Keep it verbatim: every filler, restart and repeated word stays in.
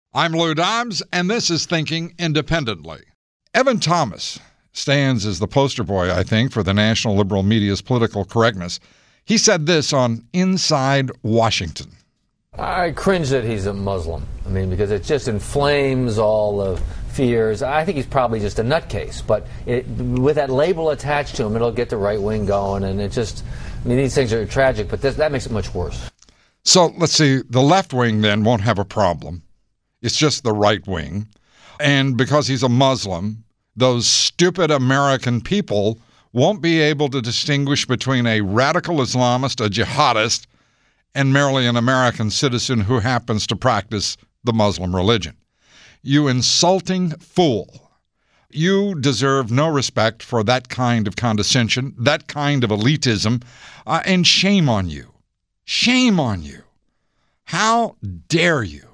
I'm Lou Dobbs, and this is Thinking Independently. Evan Thomas stands as the poster boy, I think, for the national liberal media's political correctness. He said this on Inside Washington. I cringe that he's a Muslim. I mean, because it just inflames all the fears. I think he's probably just a nutcase, but it, with that label attached to him, it'll get the right wing going, and it just, I mean, these things are tragic, but this, that makes it much worse. So let's see, the left wing then won't have a problem. It's just the right wing. And because he's a Muslim, those stupid American people won't be able to distinguish between a radical Islamist, a jihadist, and merely an American citizen who happens to practice the Muslim religion. You insulting fool. You deserve no respect for that kind of condescension, that kind of elitism, uh, and shame on you. Shame on you. How dare you